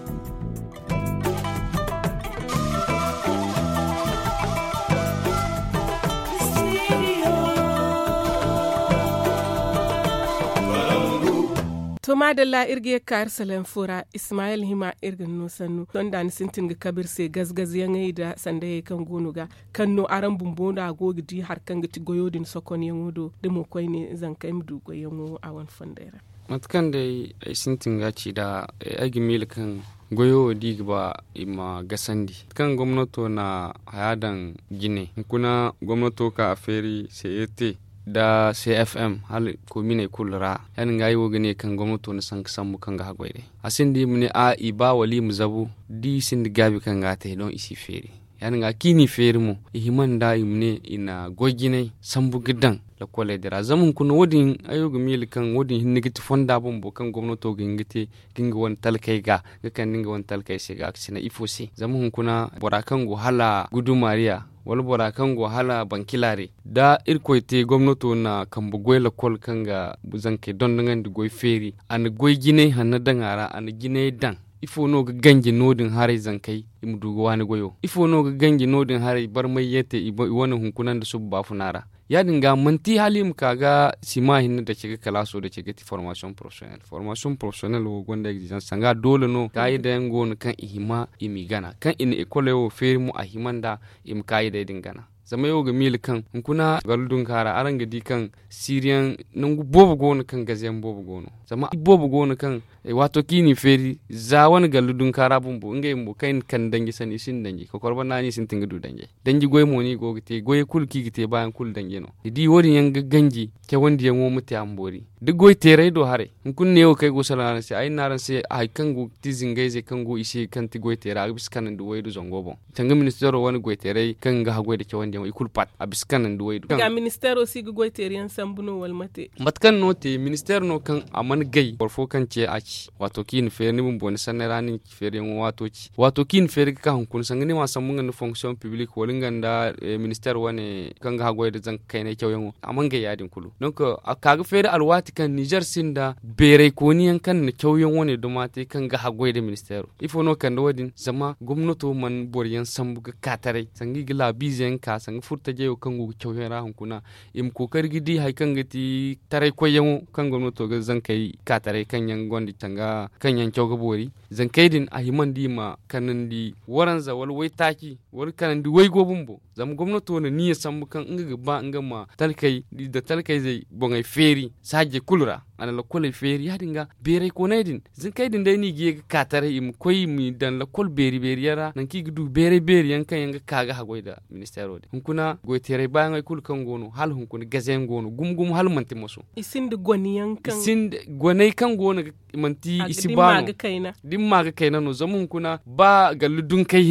to madalla irge kar salen fura Ismail hima irgin nusannu don da ni sintin ga kabir se gazgaz yangai da sande kan gonuga kanno aran bumbona gogidi har kan giti goyodin sokon yangodo de mo koyne zan kai mdu goyengo awan fondera matkan da ai sintin ga ci da agi mil kan goyo digba ima gasandi kan gwamnato na hayadan gine kuna gwamnato ka aferi C A T da C F M hal ko mine kulra yan ngai wo gane kan gwamnato na san san mu kan ga hagoide asindi mune a iba wali mu zabu di sind gabi kan ga te don isi feri yan nga kini feri mu ihiman da imne ina gogine sambu gidan la kole dira zamun kun wodin ayoga mil kan wodin hinnigiti fonda bombo kan gwamnato gingite ginga won talkai ga kan ninga won talkai se ga aksina ifosi zamun kuna borakan go hala gudu maria wal borakan go hala bankilare da irkoite gwamnato na kan bugoi la kol kanga buzanke don dangan di goy feri an goy gine hanna dangara an gine dan ifo no ga ganje nodin hare zankai imdugo wani goyo ifo no ga ganje nodin hare bar mai yete wani hunkunan da su ba funara ya dinga manti halim kaga sima hinna da kike kalaso da kike ti formation professionnelle formation professionnelle wo gonda exigence sanga dole no kaida ngon kan ihima imigana kan in ekole wo fermu ahimanda im kaida dingana zama yau ga mil kan kuna galdun kara aranga di kan syrian nungu bobu gona kan gazen bobu gono zama bobu gona kan e wato kini feri za wani galdun kara bumbu ngai mbu kain kan dangi sani sin dangi ko korba nani sin tinga du dangi dangi goy moni go gite goy kul ki gite bayan kul dangi no di wori yang ganji ke wandi yang wo muti ambori de goy tere do hare kun ne o kai go salana se ai naran se ai kan go tizingai ze kan go isi kan ti goy tere abis kan du way du zongo bon tanga ministero wani goy tere kan ga hagoy de ke wandi ikul pat abiskan ndu way du ga ministero si go goy tere yan sambuno wal mate matkan no te ministero no kan aman gay porfo kan ce aci wato kin fer ni bumbo ni sanarani fer yan wato ci wato kin fer ka hun kun sangani ma samun ngan fonction publique wolin ganda ministero wane kan ga hagoy de zan kai ne kyau yan aman gay yadin kulu donc akaga fer alwati kan Niger sinda bere ko ni yan kan ne kyau yan wane dumate kan ga hagoy de ministero ifo no kan wadin zama gwamnato man boriyan sambu ga katare sangi gila bizen ka sang furta je kan gu kyau yan hun kuna im kokari gidi hay kan gati tare ko yan kan gwamnato ga zan kai katare kan yan gondi tanga kan yan kyau ga bori zan kai din ahiman di ma kanan di waranza wal wai taki wal kanan di wai gobumbo zam gwamnato ne niya sambu kan inga ba inga ma talkai da talkai zai bongai feri saje kulura ana la kol feri ya dinga bere ko naydin zan kai din dai ni ge katare im koy mi dan la kol beri beri yara nan ki gudu bere beri yan kan yanga kaga hagoy da ministero de hun kuna goy tere ba ngai kul kan gono hal hun kuna gazen gono gum gum hal manti moso isin de goni yan kan isin gonai kan gono manti isi bano dimma ga kaina no zamun kuna ba galudun kai hinne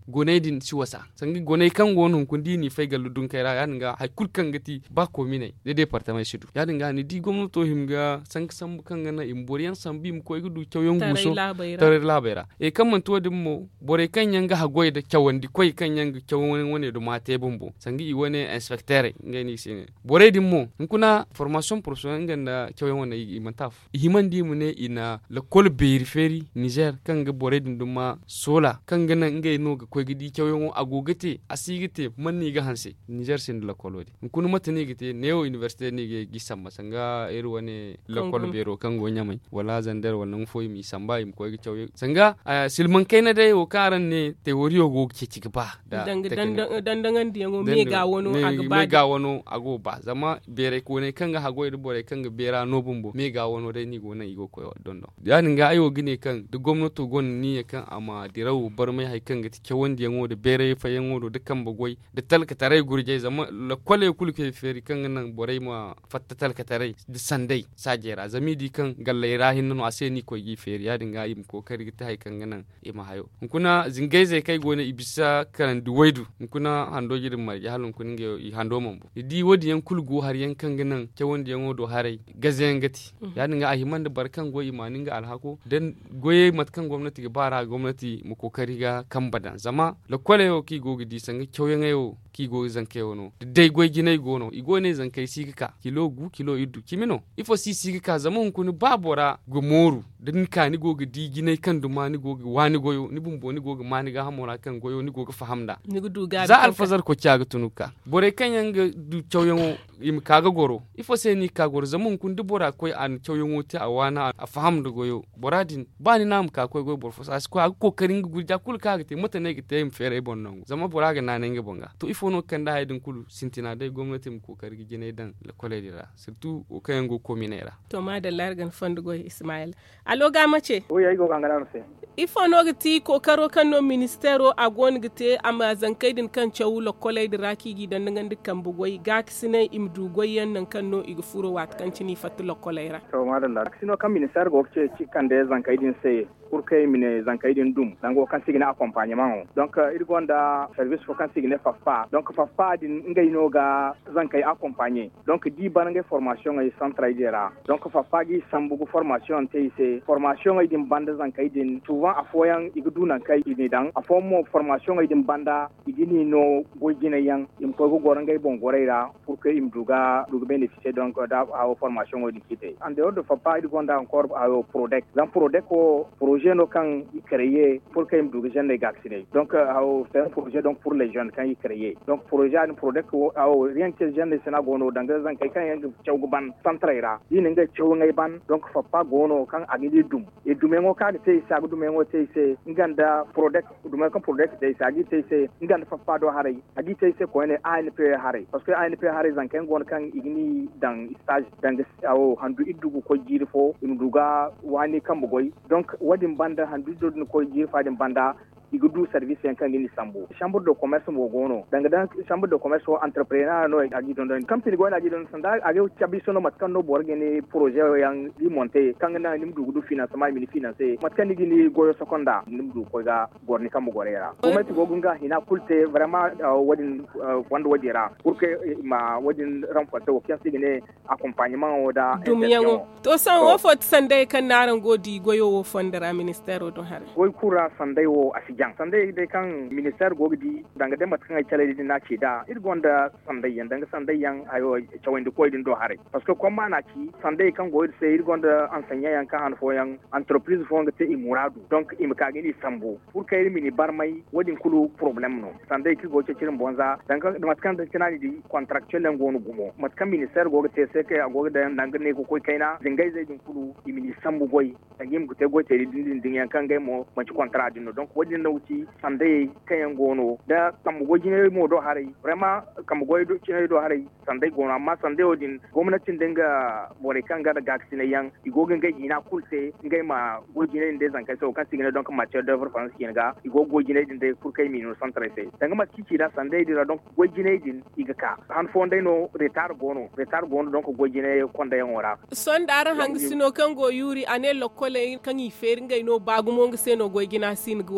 gonai din si wasa sangi gonai kan gonun kun di ni fay galu dun kayra ya nga hay kul kan gati ba ko mine de departement sidu ya nga ni di gomnato himga sank sam kan na imboriyan sambi mu koy gudu kyaw yangu so tare labera e kam man to dimmo bore kan yanga ha goy da kyawandi koy kan yanga kyawon woni do mate bumbo sangi i woni inspecteur ngani sine bore dimmo kuna formation professionnelle nganda kyawon woni i mantaf himandi mu ne ina le kol beriferi Niger kan ga bore din duma sola kan ga nan ngai no ga koy gidi kyawon agogete asigite manni ga hanse Niger sin la kolodi kuna matani gite neo university ne ga gisamba sanga ero woni la kol bero kan go nyamai wala zandar wannan foyi mi samba im koy kyawon sanga silman kaina dai o karan ne teoriyo go ke cikba da dandangan diyango mega wono agba mega wono ago ba zama bere ko ne kanga hago ido bore kanga bera no bumbo mega wono dai ni go na igo ko dondo ya ninga ayo gine kan da gwamnati gon ni kan ama dirawu bar mai hay kanga tike wanda yango da bere fa yango do dukkan bagoi da talka tare gurje zama la kwale kulke feri kanga nan bore ma fatta talka tare da sandai sajera zami di kan galle rahin no ase ni ko gi feri ya dinga yim ko kari ta hay kanga nan ima hayo kuna zingaize kai gone ibisa kan duwaidu kuna hando girin mar ya halun kun nge hando mambo di wodi yan kulgu har yan kan ganan ke wanda yan wodo harai gazen gati ya dinga ahiman da barkan go imanin ga alhako dan goye matkan gwamnati ga bara gwamnati mu kokari ga kan badan zama lakwale yo ki go gidi sanga kyoyen yo ki go zanke wono dai goy ginai gono igone zankai sigika kilo gu kilo idu kimino ifo si sigika zaman kun babora gomoru dan ka ni go gidi ginai kan duma ni go wani goyo ni bumbo ni go mani ga hamora kan goyo ni go fahamda ni gudu ga za alfazar ko kyaga tunuka bore kan yanga du chawyon im kaga goro ifo se ni ka goro zaman kun dubora koy an chawyon wuti a wana a fahamda goyo boradin bani nam ka koy goyo bor fosas ko ak kokarin gurja kul kaga te mata ne gite im fere bonnon zama boraga na ne bonga to ifo no kan da haydin kul sintina dai gwamnati mu kokari gine dan la koledira surtout o kayan go kominera to ma da largan fandugo Ismail alo ga mace o yayi go gangana se ifo no gati kokaro kan no ministero a gon gite amma zankai din kan cewu la koledira ki gidan nan dukkan bugoi ga kisine imdu goyen nan kan no igfuro wat kan cini fatu la kolera to ma da lar sino kan minister go ce ci kan da zankai din sai pour que mine zankai din dum dango kan sigina accompagnement donc il gonda service fo kan sigina fafa donc fafa din ngai no ga zankai accompagner donc di bananga formation ay centre dira donc fafa gi sambugo formation tay c'est formation ay din banda zankai din souvent afoyan iguduna kai ni dan afomo formation ay din banda igini no gojina yang im ko go ngay bon goreira pour que im duga duga bénéficier donc da a formation ay dikité en dehors de fafa il gonda encore a product dan product ko projet no kan créé pour que im duga jeune gaxine donc a c'est un projet donc pour les jeunes kan i créé donc projet un product ko a rien que jeune sena gono danga zan kai kan yang chawgu ban centraira yin nga chawu ngay ban donc fafa gono kan agidi dum e dumengo ka te sa dumengo te se nganda product dumengo kan product te sa agi te se nganda fafa do harai agi te se ko ne A N P harai parce que A N P harai zan kan gono kan igni dan stage dan awo handu iddugo ko jiri fo im duga wani kan bugoy donc wadin banda handu iddugo ko jiri fa din banda igudu service yan kan ni sambo chambre de commerce mo gono danga dan chambre de commerce o entrepreneur no agi don don company go agi don sanda agi chabi sono matkan no borgene projet yang di monter kan na nim dugudu financement mini financer matkan ni gini goyo seconda nim du ko ga gorni kam gorera commerce go gunga hina kulte vraiment wadin wando wadira pour que ma wadin renforcer o kiasi gine accompagnement o da dumiyango to san wo fot sande kan naran godi goyo wo fondara ministero don har goy kura sande wo jang sande de kan ministère gogdi danga de mat kan chale di na ci da ir gonda sande yan danga sande yan ayo chawende ko din do hare parce que comme na ci sande kan go se ir gonda enseignant yan kan fo yan entreprise fo ngate imuradu donc im ka gini sambo pour que ir mini barmay wodin kulu problème no sande ki go ci cirin bonza danga de mat kan de tinani di contractuel yan gonu gumo mat kan ministère gogte se ke go da danga ne ko koy kaina zingai zai din kulu imini sambo goy dangim gute go te din din yan kan ga mo ma ci contrat din donc wodin wuti sande kayan gono da kamugo jine mo do hare vraiment kamugo do jine do hare sande gono amma sande odin gwamnatin dinga bore kan ga da gaksine yan igogin ga ina kulte ngai ma gojine inde zan kai so kan sigine donc matière d'œuvre France kinga igo gojine din de pour kai mino centre sai danga ma kici da sande dira donc gojine din igaka han fonde no retard gono retard gono donc gojine konda yan ora son daran hangisino kan go yuri ane lokole kan yi fer ngai no bagumo ngi seno gojina sin gwasa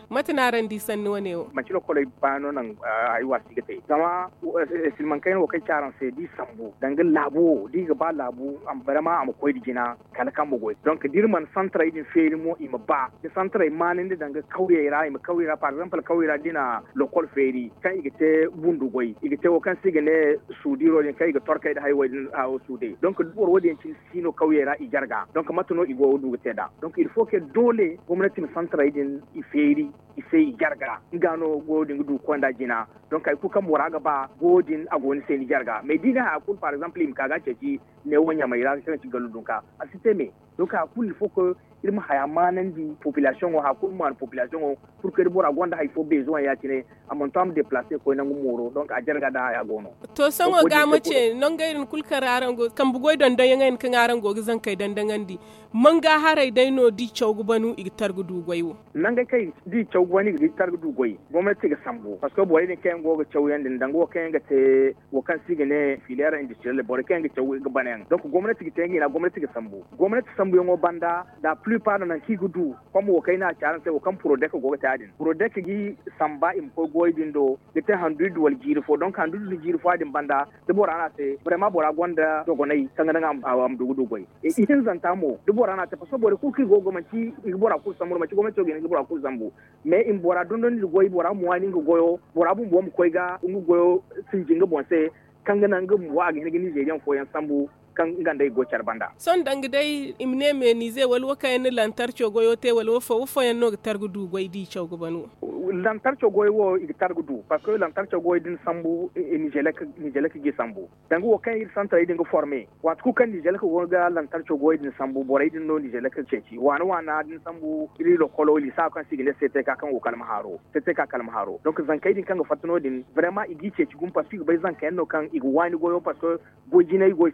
matinaran di sanni wane o manci lo kolay bano nan ay wasi gate zama silman kayin wo kai charan sai di sambu dangin labo di ga ba labo am barama am koy di jina kala kan mo goy donc dirman centre idin feri mo ima ba di centre manin di danga kauye ra ima kauye ra par exemple kauye ra dina lokol feri kan igite bundu goy igite wo kan sigene sudiro din kai ga torkay da highway din ha o sude donc bor wodi en cin sino kauye ra i jarga donc matuno igo du guteda donc il faut que dole gwamnati centre idin i feri i sai jarga ngano godin du konda jina donc ay ku kam waraga ba godin agoni sai ni jarga mais diga ha kun par exemple im kaga ceci ne wonya mai ra sai ci galudunka a système donc ha kun il faut que ilmu haya manan di population o ha kun man population o pour que bora gonda hay fo besoin ya tine amon tam déplacer ko nangu moro donc a jarga da ya gono to sango ga mace non gairin kulkararan go kan bugoy don don yangain kan aran go zan kai dandangan di manga harai dai no di chawgu banu igtar gudu goyo nanga kai di chawgu banu igtar gudu goyi gwamnati ga sambo parce que boy ne kan go ga chawyan din dango kan ga te wo kan sigene filière industrielle bor kan ga chawgu ga banan donc gwamnati ga tengi na gwamnati ga sambo gwamnati sambo yango banda da plupart nan ki gudu comme wo kai na charan sai wo kan product go ga tadin product gi samba im ko goy din do gete one hundred wal jiri fo donc one hundred jiri fo adin banda de bora na se vraiment bora gonda to gonai kan nga am dugu dugu goy e itin zanta mo de bora na te paso bora ku ki go go manci bora ku samur manci go manci go ni bora ku zambu mais im bora don don goy bora mo wani go goyo bora bu bo mo koy ga ngu goyo sinjinga bonse kan nga ngam wa ga ni Nigerian fo yan sambu kan gandai gocar banda son dangi dai imne me ni zai walwa kayan lantar chogoyo te walwa fa ufo yan no targu du goy di chogo banu lantar chogoy wo targu du parce que lantar chogoy din sambu e nijelek nijelek gi sambu dangu wo kan centre idin go former wat ku kan nijelek go ga lantar chogoy din sambu boray din no nijelek ceci wana wana din sambu iri lo kolo li sa kan sigine sete ka kan wo kalma haro sete ka kalma haro donc zankai din kan go fatno din vraiment igi ceci gum parce que bay zankai no kan igi wani goyo parce que go jinay go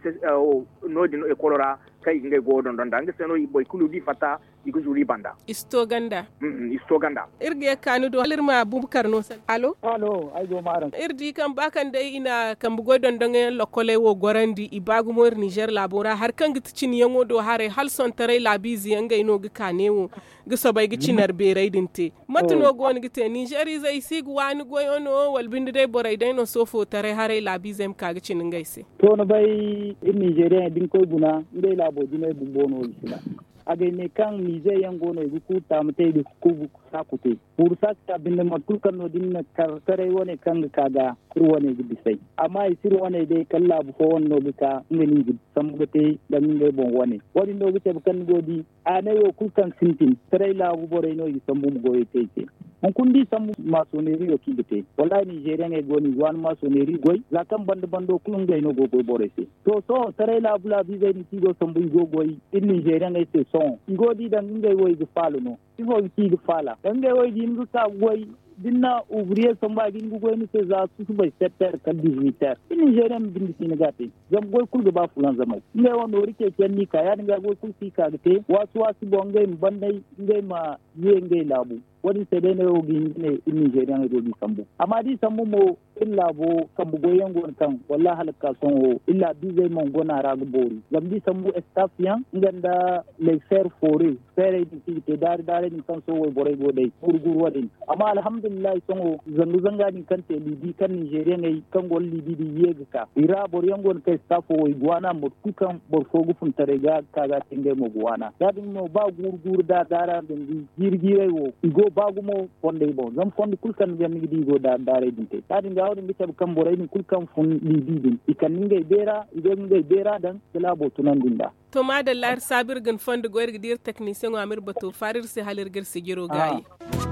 no dino e kolora kai ngai go don don danga seno boy kulu di fata igu juri banda istoganda mm istoganda irge kanu do halirma abubakar no sal allo allo ay go maran irdi kan bakan dai ina kan bugo don don en lokole wo gorandi ibagu mor Niger labora har kan gitcin yango do hare hal son tare labizi ngai no gikanewo giso bai gicinar berai dinte matuno go ni gite Niger zai sigu wani goyo no walbindi dai borai dai no sofo tare hare labizem ka gicin ngai se to no bai in Nigeria din ko guna ndai labo dine bumbono isina age ne kan mise yango no ku tamte di ku sakute pour ça ta binde matul kan no din kar tare woni kan kaga kur woni gidi sai amma isir woni de kala bu fo wonno bika ngani gidi samugate da min bon woni wodi no bite kan godi ane yo ku kan sintin tare la bu bore no yisambu go yete on kundi sambu masoneri yo kibete wallahi Nigeria ngai goni wan masoneri goy la kan bande bando kulun ngai no go go bore se to so tare la bula bi zai ni tigo sambu go goy in Nigeria ngai se son ngodi dan ngai woy go falo no ifo ti go fala dan ngai woy din du ta goy dinna ouvrier samba gin go goy ni se za su su bay sept heures kan dix-huit heures in Nigeria mi bindi sinagate zam goy kul go ba fulan zamai ngai wono rike ken ni ka ya ngai goy kul ti ka gate wasu wasu bongai bandai ngai ma ye ngai labu wani sai dai na yogi ne in Nigeria ne dogi sambu amma di sambu mo illa bo sambu goyen gon kan wallahi halaka son o illa bi zai mon gona ragu bori gam di sambu estafian nganda le faire fore fere di ti dar dar ni kan so wo bore go dai gurgur wadin amma alhamdulillah son o zangu zanga ni kan te libi kan Nigeria ne kan gol libi di yega ka ira boriyan gon kai stafo wo iguana mo kukan bor fogu fun tarega kaga tinge mo guana dadin mo ba gurgur da dara din jirgire wo igo bagumo fonde bon zam fonde kulkan gam ngi digo da dare dinte tadi ngawde ngi tab kam boray ni kulkan fon li didin ikan ngi bera ido ngi bera dan kala bo tunan dinda to ma da lar sabir gan fonde goyr dir technicien amir bato farir se halir gir sigiro gayi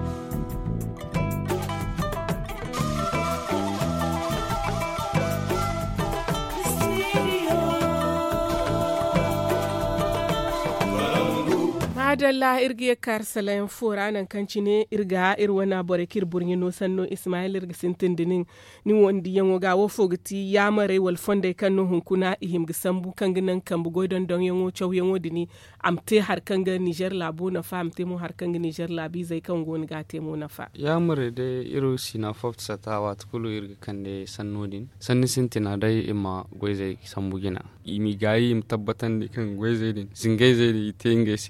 adalla irgiye kar salayen fora nan kanci ne irga irwana borekir burnyi no sanno Ismail irga sintindinin ni wondi yango ga wo fogiti ya mare wal fonde kanno hunkuna ihim gisambu kanginan kambu goydon don yango chaw yango dini amte har kanga Niger labo na fa amte mo har kanga Niger labi zai kan gon ga temo na fa ya mare de iro sina foft satawa tukulu irga kande sannodin sanni sintina dai imma goyzai sambu gina imi gayi im tabbatan di kan goyzai din zingai zai di tenge se inge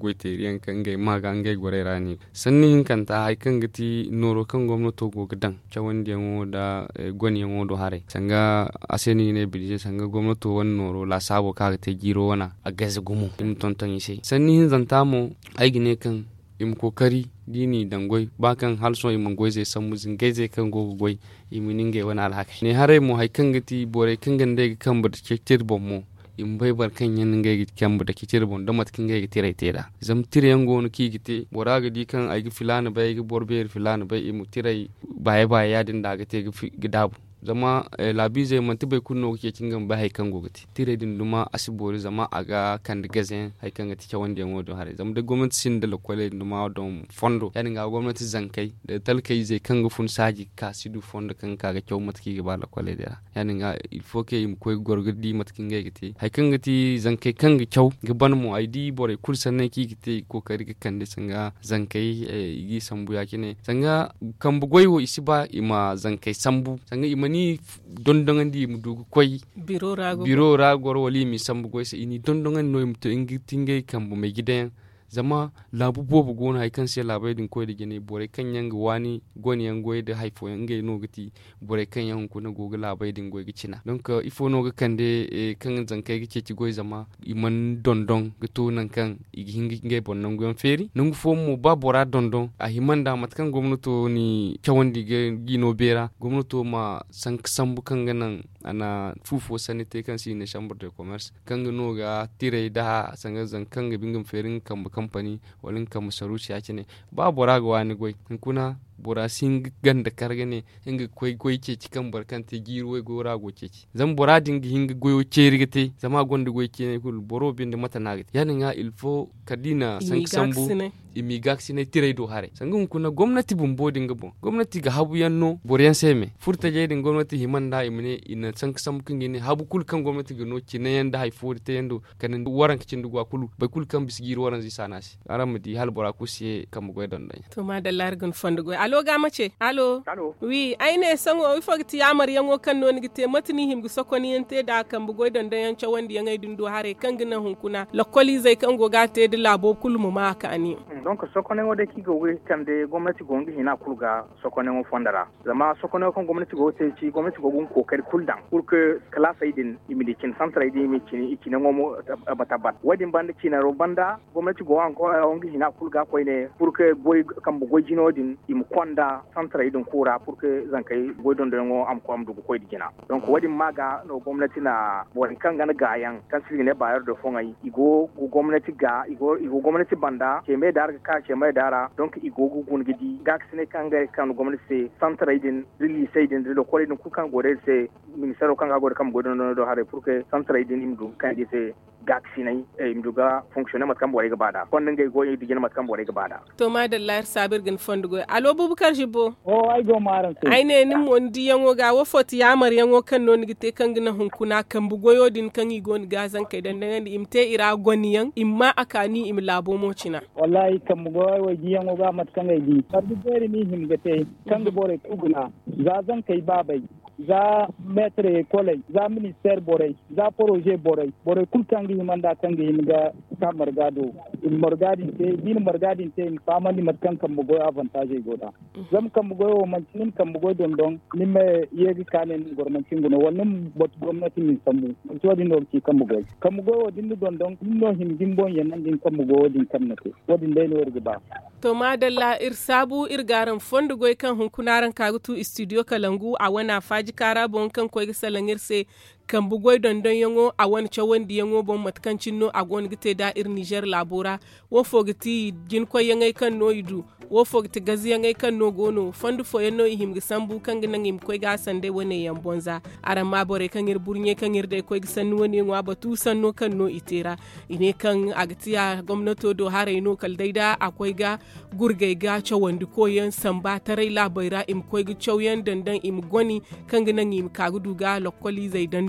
goiteriyan kan gai maga an gai gore rani sanni hin kan ta hay kan gati noro kan gwamnato go gidan cawan diyan da gwani yan do hare sanga aseni ne bilje sanga gwamnato wan noro la sabo ka ta giro wana a gaza gumu in tonton ise sanni hin zanta mu aigi ne kan im kokari dini dangoi bakan halso im goy zai san muzin gaize kan go goy iminin gai wani alhaka ne hare mu hay kan gati bore kan gande kan bada kektir bommo in bai bar kan yan ngai kan bada kektir bom da matkin gai tire tira zam tire yan go no ki gite bora ga di kan aigi filana bai ga borbe filana bai imu tire baya baya ya din da ga te gidabu zama labi zai manti bai kunno ke kingan ba haikan gogati tire din duma asibori zama aga kan da gazen haikan ga tike wanda yango don hare zama da gwamnati sin da lokale duma don fondo yani ga gwamnati zankai da talkai zai kan gufun saji ka sidu fondo kan ka ga kyau matki ga ba lokale da yani ga il faut que im koy gorgadi matkin ga gite haikan ga ti zankai kan ga kyau ga ban mu id bore kul sanne ki gite kokari ga kan da sanga zankai yi sambu yakine sanga kan bugoyo isi ba ima zankai sambu sanga ima ni dondongan di mudu koy biro rago biro rago wali mi sambu koy se ini dondongan no imto ingi tingai kambu me gidan zama labu bobu gona hay kan se labai din koy de gene bore kan yanga wani goni yang goy de haifo yanga no gati bore kan yang ko na goga labai din goy gicina donc il faut no ga kande e kan zan kai gice ci goy zama iman dondon gato nan kan igi hingi ngai bonnon gon feri nungu fo mu ba bora dondon a himanda matkan gomnato ni kyawandi ga gino bera gomnato ma san sambu kan ganan ana fufo sanite kan si ne chambre de commerce kan no ga tire da sanga zan kan ga bingam ferin kan company walin kam saruci yake ne ba bora ga wani goy kuna bora sing ganda kargane hinga koy goy ce cikan barkante giro gora go ce zan bora dinga hinga goyo ce rigate zama gonda goy ce ne kul boro binde mata nagate yani nga il faut kadina san sambu imigax ne tire do hare sangum kuna gwamnati bumbo dinga bon gwamnati ga habu yanno boryan seme furta je din gwamnati himanda imne ina san sambu kingine habu kul kan gwamnati ga no ci ne yanda hay furta yando kanin waran kicin dugwa kulu bai kul kan bisgiro waran zi sanasi aram di hal bora kusiye kam goy don dan to ma da largun fondu goy alo ga mace alo alo wi aine sango wi fogti yamar yango kan no nigite matni himgu sokoni ente da kan bu goy don dan yancha wandi yangai dindo hare kan gina hunkuna lokoli zai kan go gate de labo kulmu ma ka ani donc sokone wode ki go wi kan de gwamnati gongi hina kulga sokone mo fondara zama sokone ko gwamnati go te ci gwamnati go gun kokari kuldan pour que classe idin imilikin centre idin imilikin ikine ngomo abatabat wadin bande ci na ro banda gwamnati go an ko ongi hina kulga ko ne pour que boy kam bo gojino din im konda centre idin kura pour que zankai boy don don am ko am dugo ko digina donc wadin maga no gwamnati na bon kan gana gayan kan sigi ne bayar do fongai igo gwamnati ga igo igo gwamnati banda ke me dar ka ke mai dara donc igo gun gidi gaksine kan ga kan gwamnati se centre idin rili sai din do ko idin ku kan gore se ministero kan ga gore kam godon do hare pour que centre idin im du kan di se gaksine im duga fonctionner mat kam bore ga bada kon ngay go digina mat kam bore ga bada to ma da lar sabir gan fondu go alo bubukar jibo o ay go maran se ai ne nim wondi yango ga wo foti yamar yango kan no nigite kan gina hunkuna kan bugoyo din kan yi gon gazan kai dan dan imte ira goniyan imma akani im labo mocina wallahi kan bugoyo waji yango ga mat kan di tarbi bere ni him gate kan bore kuguna gazan kai babai za metre kolai za ministère borai za projet borai borai kulkangi manda kangi hinga kamar gado in margadin te din margadin te in famani matkan kan bugo avantage goda zam kan bugo mancin kan bugo don don nimme yegi kanen gormancin gono wannan bot gwamnati min sambu to din do ki kan bugo kan bugo din don don no him gimbon yanan din kan bugo din kan nate wadin dai no warga ba to madalla irsabu irgaran fondu goy kan hunkunaran kagutu studio kalangu a wana faji kara bon kan koy salangir se kan bugoy don don yango a wani cawon di yango bon matkancin no a gon gite da ir Niger labora wo fogiti jin koy yangai kan no yidu wo fogiti gazi yangai kan no gono fondu fo yanno ihim gisambu kan ginan im koy ga sande wone yan bonza aran ma bore kan ir burnye kan ir de koy gisannu woni ngwa batu sanno kan no itera ine kan agtiya gwamnato do hare no kal daida akwai ga gurgai ga cawon di koyan samba tarai labaira im koy gi cawyan dandan im goni kan ginan im kagudu ga lokoli zai dandan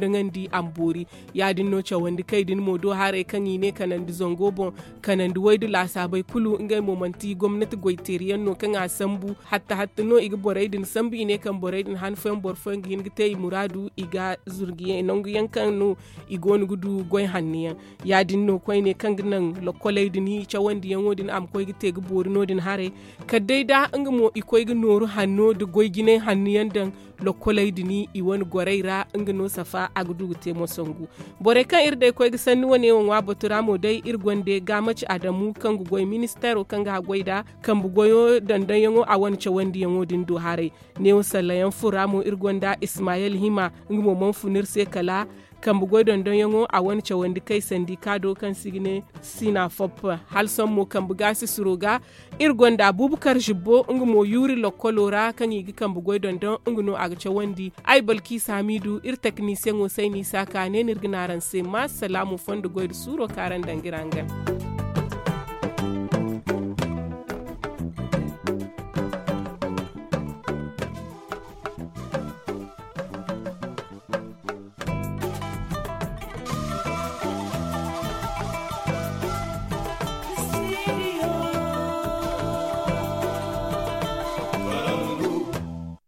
fondangandi ambori ya dinno chawandi kai din modo hare kan yine kanan di zongo bon kanan di waidu la sabai kulu ngai momanti gwamnati goiteriyan no kan asambu hatta hatta no iga borai din sambi ne kan borai din han fen bor fen gin gite muradu iga zurgiye nongu yankan no igon gudu goy hanniya ya dinno koy ne kan nan lokolai din hi chawandi yan wodin am koy gite ga bori no din hare kadai da anga mo ikoy ga noru hanno de goy gine hanniyan dan lokolai dini iwan goreira anga no safa agudu te mosongu bore kan irde koy ga sanni wone won wa batura mo dai irgonde gamaci adamu kan goy ministero kan ga goida kan bugoyo dandan yango a wani chawandi yango din do hare ne wasalayan furamo irgonda Ismail Hima ngmo mon funir se kala kan bugoy dandan yango a wani chawandi kai sandikado kan signe sina fop halson mo kan bugasi suroga irgonda Abubakar Jibbo ngmo yuri lokolora kan yi kan bugoy dandan ngno aga chawandi ay balki samidu ir technicien o sai ni saka ne nirginaran se ma salamu fondo goy suro karan dangirangan